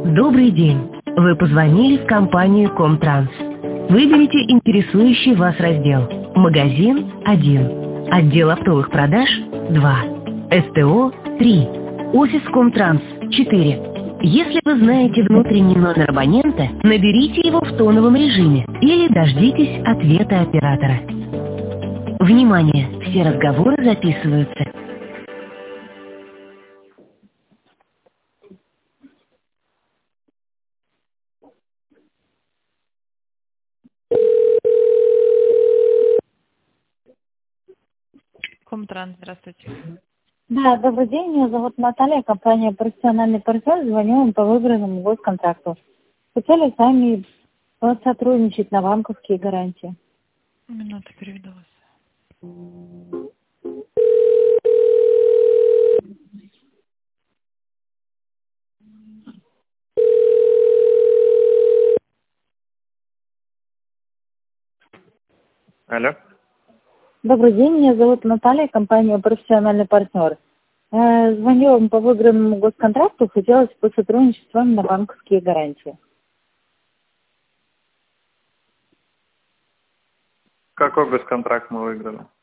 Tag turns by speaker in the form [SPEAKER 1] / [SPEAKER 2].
[SPEAKER 1] Добрый день! Вы позвонили в компанию Комтранс. Выберите интересующий вас раздел. Магазин – 1. Отдел оптовых продаж – 2. СТО – 3. Офис Комтранс – 4. Если вы знаете внутренний номер абонента, наберите его в тоновом режиме или дождитесь ответа оператора. Внимание! Все разговоры записываются.
[SPEAKER 2] Комтранс, здравствуйте.
[SPEAKER 3] Да, добрый день, меня зовут Наталья, компания «Профессиональный партнер», звоню вам по выбранному госконтракту. Хотели с вами сотрудничать на банковские гарантии.
[SPEAKER 2] Минуту, переведу вас.
[SPEAKER 4] Алло.
[SPEAKER 3] Добрый день, меня зовут Наталья, компания «Профессиональный партнер». Звоню вам по выбранному госконтракту, хотелось бы сотрудничать с вами на банковские гарантии.
[SPEAKER 4] Какой госконтракт мы выиграли?